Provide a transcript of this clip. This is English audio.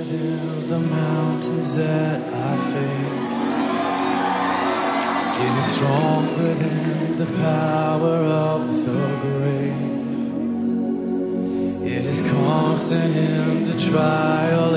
than the mountains that I face. It is stronger than the power of the grave. It is constant in the trial